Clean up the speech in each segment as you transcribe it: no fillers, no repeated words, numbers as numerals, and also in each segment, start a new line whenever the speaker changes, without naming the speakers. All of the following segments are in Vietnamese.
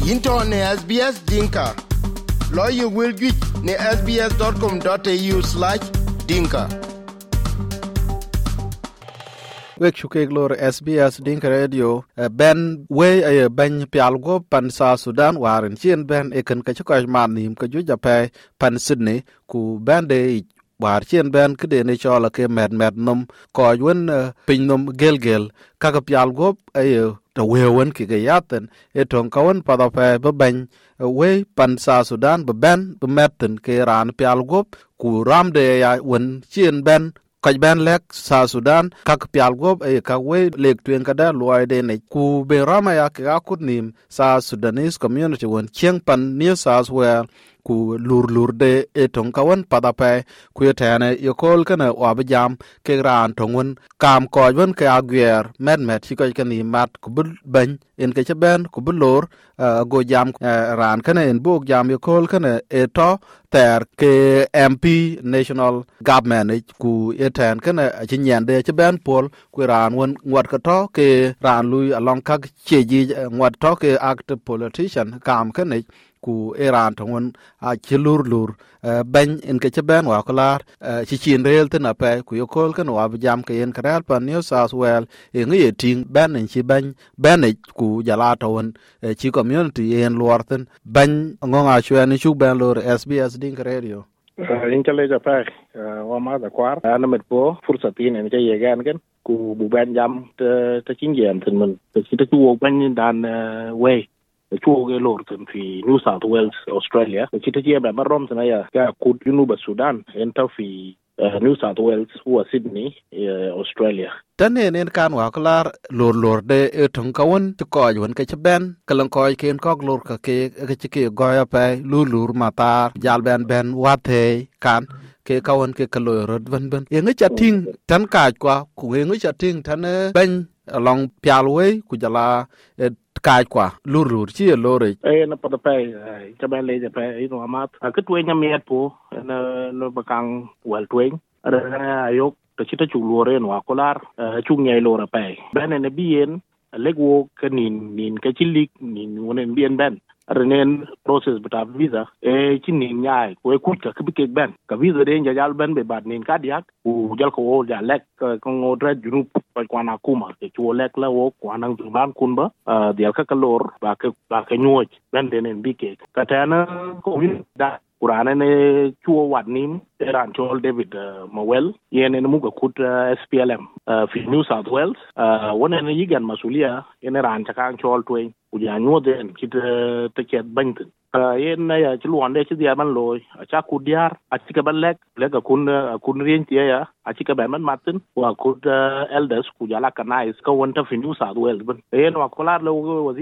Into ne SBS Dinka. Lawyer will get ne sbs.com.au/dinka.
Wek chukek lor SBS Dinka Radio ben way ay ben pialgo pan sa Sudan waren chien ben eken ka chukaj manim ka juja pe pan Sydney ku ben de war chien ben kede ne chola ke med num ko yun pin num gel ka pialgo ay to wewen ki ga yaten eton kawan pada pe ben way pan sa Sudan ben meten ke ran pialgo ku ramde ya wen chien ben kaj ben lek sa Sudan kak pial gob e ka we lek tuen kada luai de ne ku be rama ya ka kut nim sa Sudanese community won chiang pan New South Wales ku lur de etong kawan pada pe ku yetane yokol kana wabjam ke ran tongun kam ko won ka agwer med chi ko kan mat ku ben en ke ben ku lor go jam ran kana en bog jam yokol kana eto ter ke MP national government ku yeten kana chinyan de ben pol ku ran won ngwat ka to ke ran lui along ka cheji ngwat to ke active politician kam kana ku Iran tongun a chilur ben en ke ben wa klar chi chin rel tna pe ku yokol kan wa jam ke en kral pan New South Wales e ngi ting ben en chi ben ku jala tawon chi community en luarten ben ngonga chwen chu ben lor SBS Dink Radio
in chale ja pa wa ma da kwar ana met po fursatin en ke yegan ken ku bu ben jam te chin yen tin mun te chi te chu ben dan we chuo ge lor tin fi New South Wales Australia chi te je ba rom sana ya ka kut Junuba Sudan en ta fi New South Wales wa Sydney Australia
tane nen kan wa klar lor de etong kawon to ko yun ke ben kalan ko ken ko lor ka ke goya pe lur matar jal ben wate kan ke kawon ke kalo rod ben ngi chating tan ka kwa ku ngi chating tan ben along pialwe ku jala kai kwa lur chi lore
na pa pa ka ben le pa no amat ka twen nya miet po no bakang wal twen ara ayok ta chita chu lore no akolar chu ngai lore pa ben ne bien legwo kanin ka chilik nin wonen bien ben renen process bata visa chinin nyai ko ku ka kibike ben ka visa de njal ben be bad nin kadiak u jal ko ja lek ko ngodra junup ko kwana kuma ke chu lek la wo kwana ban kunba dial ka kalor ba ka nyoj ben denen bike ka tana ko win da kurana ne chuo wat nim ran chol David Mowel yene mu ga kut SPLM fi New South Wales wona ne yigan masulia yene ran ta kan chol twen uja nyoden kit te ket bantin yen na ya chluon de chi ban loy acha kudiar achika ban lek kun rien tie ya achika ban man matin wa kud elders ku jala kanais ka wonta fi New South Wales ban yen wa kolar lo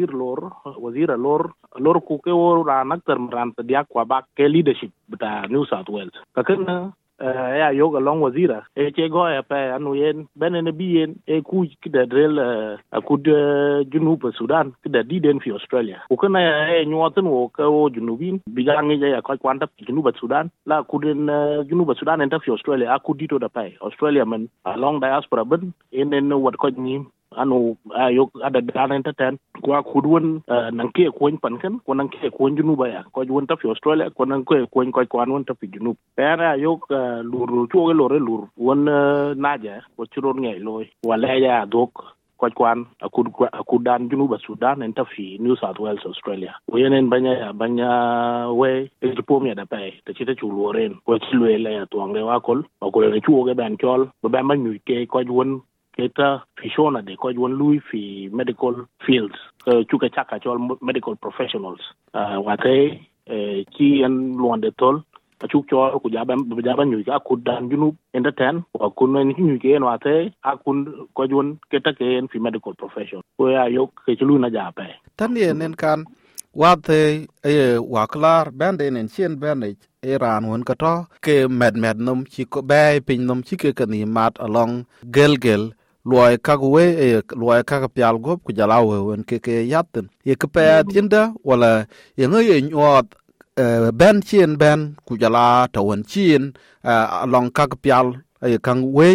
wazir lor ku ke wo ran aktar ran ta dia kwa ba ke leadership bata New South Wales ka kana ya yoga long wazira che go ya pa anu yen benene bien ku kida drill akud Junub Sudan kida diden fi Australia ku kana nyuaten wo ka wo junubin bigange ya ka kwanta Junub Sudan la kuden Junub Sudan enta fi Australia akudito da pa Australia man along diaspora ben enen wat ko ni anu ayok ada dana enten kwa kudwon nanke ko pankan ko nanke ko Junuba ya ko won ta fi Australia ko nanke ko kwan won ta fi Junub era ayok lur chuo lor won naja ko churon ngai loy wala ya dok ko kwan akudan Junuba Sudan enta fi New South Wales Australia yenen banya we ejipomya da pai te chita chuloren ko chilwele ya tuange wakol ko le chuo ge ban chol ba man nyu ke ko won keta fishona de ko won lui fi medical fields chuka chaka chol medical professionals wate ki en luande tol achuk chol ku jaban nyu ka kudan Junub entertain ko kun nyu ke en wate akun ko won keta ke en fi medical profession ko ya yok ke chulu na jape
tan yen kan wate waklar bande nen chien bande Iran won ka to ke med num chi ko bay pin num chi ke ni mat along gel loy kagwe loy kag pial gop ku jala won ke yatten ye ke pa tinda wala ye ngoy nyot ben chien ben ku jala to won chien along kag pial kang we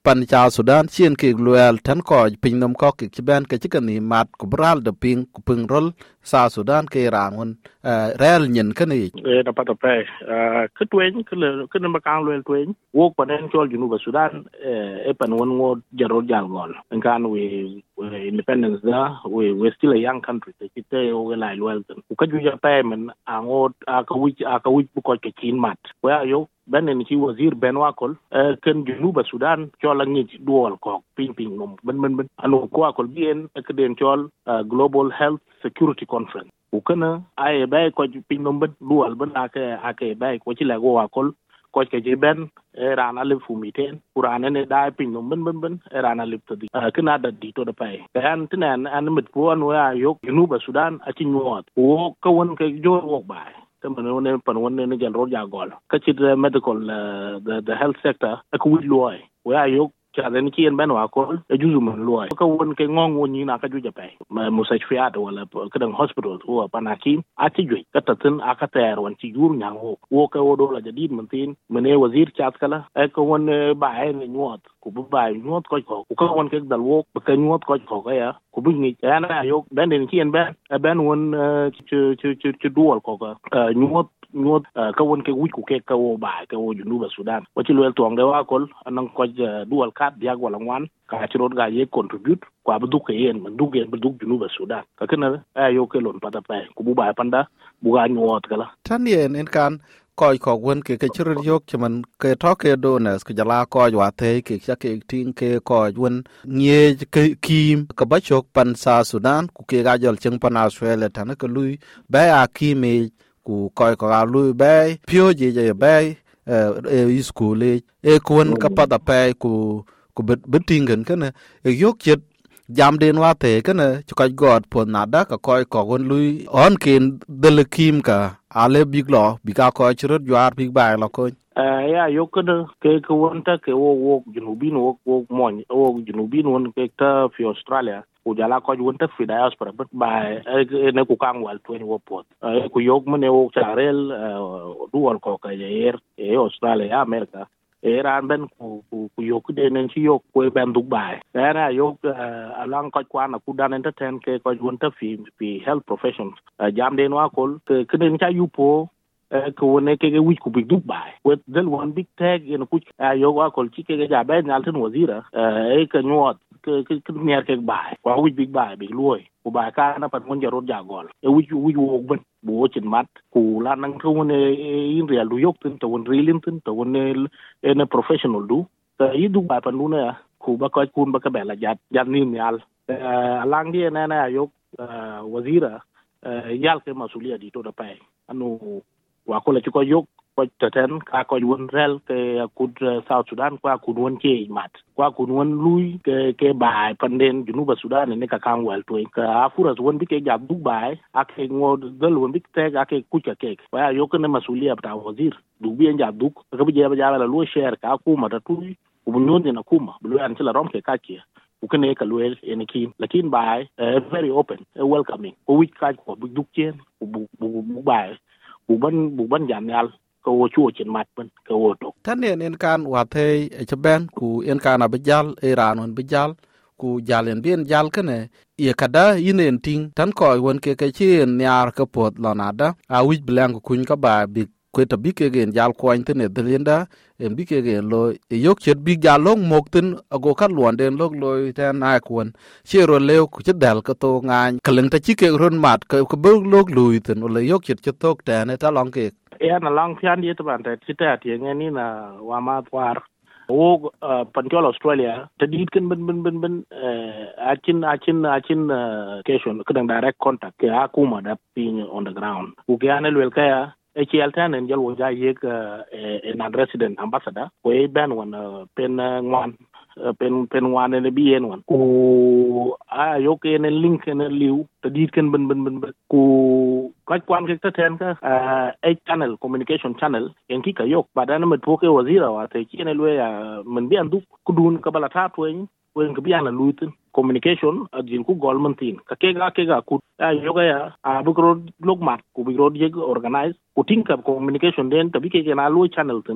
pan cha Sudan chien ke loyal tan ko pin nom ko ke ben ke chikani mat ku bral de ping ku ping rol sa Sudan ke ran won real nyen kani
na pata pe ke twen ke na makang loyal twen wo panen chol junu ba Sudan pan won ngo jarol jal gol kan we independence da we still a young country te kite o lai loyal ku ka ju ja pe men ango aka wi bu ko ke kin mat wa yo benen ci wazir ben wakol ken junuba Sudan chola ngi duol ko ping mom ben anu ko akol bien ek den chol global health security conference u kana ay bay ko ping mom ben duol ben ake bay ko ci la go wakol ko ke ben rana le fumiten qur'ana ne dai ping mom ben rana le tadi kana da di to da pay kan tinan an mit ko anu ya yo junuba Sudan a ci nyot wo ko won ke jor wo bay man pan won ne jal ro ja gol ka ci medical the health sector ak wi loy wa yo cha den ki en ben wa ko juzu man loy ka won ke ngong won ni na ka ju ja pe musashfiat wala ka dang hospital wo panakim a ci ju ka tatin aka ter won ci jur nyang wo ka wo do la jadid man tin mene wazir chat kala ka won ba ay ne nyot ku ba nyot ko ka won ke dal wo ka nyot ko ka ya ku bu ni ana yo ben den ki en ben won ci dual ko ka nyot ka won ke wuj ku ke ka wo ba ka wo junuba Sudan wa ci loyal tong de wa kol anan ko dual kat diag wala ngwan ka ci rod ga ye contribute ko abdu ke yen man dugen bu dug junuba Sudan ka kana yo ke lon pata pa ku bu ba panda bu ga nyot kala
tan yen en kan koy ko won ke chur yok chman ke to ke donors ke jala ko wa te ke cha ke tin ke ko won nye ke kim ka ba chok pan sa Sudan ku ke ga jol cheng pan Australia tan ke lui ba a kimi ku koy ko ga lui ba pyo je ba school e kun ka pa da pa ku bitingen kana yok chet jam den wa te kana ka god po na da ka koy ko won lui on kin del kim ka ale big law bi ka ko chirot yar big ba la ko
ya yo ke won ta ke wo junubin wo mon wo junubin won ke ta fi Australia ku jala ko won ta fi diaspora but ba ne ku kang wal 20 wo pot ku yok mene wo charel duol ko ka yer Australia America ran ben ku yok de nen ci yok ko ben du bay era yok alang ko kwana ku dan entertain ke ko won ta fi health professions jam den wa kol ke den cha yupo ko woni ke wi ku big du bay with del one big tag in ku yok wa kol ci ke ja ben al tan wazira ke nyot ke ner ke bay wa wi big bay big loy ku ba ka na pat mon jarot ja gol wi wo ben bo chin mat ku la nang thu ne in real du yok tin to won rilin tin to won ne professional du ta yidu ba panu na ku ba ko kun ba ka bela jat ni nyal alang die na yok wazira yal ke masuliya di to da pai anu wa ko la ko yok ko taten ka ko won rel ke kud South Sudan kwa kun won ke mat kwa kun won lui ke ba panden junuba Sudan ne ka kan wal to ka afura won bi ke jab du bai ake ngo dal won bi te ake kucha ke wa yok ne masuliya ta wazir du bi en jab du ka bi jaba la lo share ka ku mata tu ku bunyon na kuma bu an tila rom ke ka ke ku kene ka loel en ki lakin bai very open welcoming ko wi ka ko bu du chen bu bai bu ban jan yal ko wo chuo chen mat ban ko wo to
tan en kan wa te e ben ku en kan abjal iran on bjal ku jalen bien jal kane ye kada yinen ting tan ko won ke chen nyar ka pot lonada a wi blank kun ka ba bi ko ta bi ke gen jal ko ante ne delinda en bi ke gen lo yok chet bi jal long mokten ago ka luon den lok loy tan na kun chero lew ku dal ka to ngan kalen ta chi ke ron mat ko bo lok lui ten le yok chet tok ta ne ta long ke
na lang pian die ta ban ta ti nge ni na wa ma twar wo panjol Australia ta dit ken ben achin cation kadang direct contact ke akuma da pin on the ground u ke anel wel kaya HLTN en jalo ja yek en resident ambassador ko e ben won pen ngwan pen ngwan ne bien won ku a yo ke en link en liu ta dit ken ben ku ka kwan ke ta ten ka channel communication channel en ki ka yok badana met poke wazira wa te ki ne le ya men bi andu ku dun ka bala ta to wen ka bi ana luitin communication adin ku golmantin ka ke ga ku yoga ya abugro logmat ku bigro jeg organize ku tinka communication den tabi ke na lo channel tin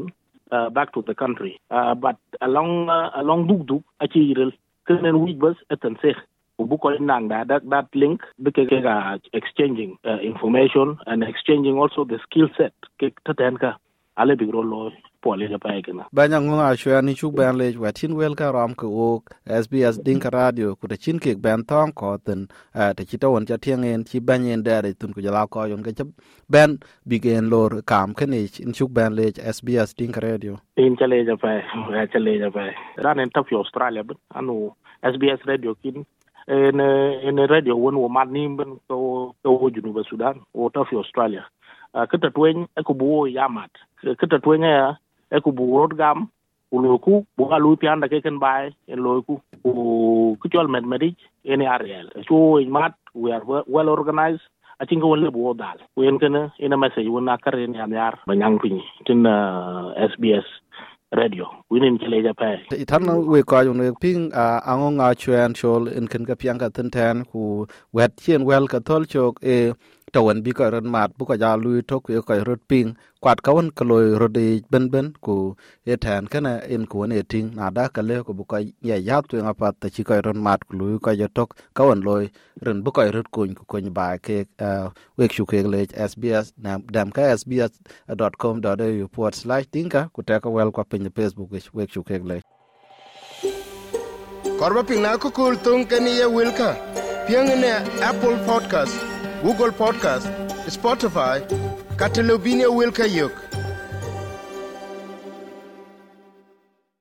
back to the country. But along duk achirel kenen week bus etense ubuko nang that link because exchanging information and exchanging also the skill set ke tatenka ale bigro lo pole ja paegena
banya ngonga shwani chu ban le watin wel ka ram ko SBS Dinka Radio ku de chin ke ban tong ko ten te chitawon cha tiengen chi banyen dare tun ku jala ko yon ke ben bigen lor kam kene in chu ban le SBS Dinka Radio
in chale ja pa ran en top Australia but anu SBS Radio kin en radio won wo mani ben ko Junuba Sudan o top Australia kita twen e ko buo yamat kita twen ya e ko buo rodgam uluku bu alu pian da ke ken bai en loku ku chol medmedic en ariel so in mat we are well organized. I think we will go dal we en kana in a message wona kare ni amyar banyang pin tin SBS radio winin chele ja pa
itan we ko yung ping angonga chuan chol in kan ka piang ka ten ku wet chien well ka tol chok e tawan bi ka ran mat bu ka ja lui tok yo ka rot ping kwat ka won ka loy rodi ben ku e tan kana in ku ne ting na da ka le ko bu ka ya ya tu nga pat ta chi ka ran mat ku lui ka ja tok ka won loy ran bu ka rot ku ba ke we chu ke le SBS dam ka sbs.com.au/dinka ku ta ka wel kwa pin Facebook we chu ke le
korba pina ko kul tung kani ye wilka piang ne Apple Podcast, Google Podcast, Spotify, Catalubinia Wilka Yok.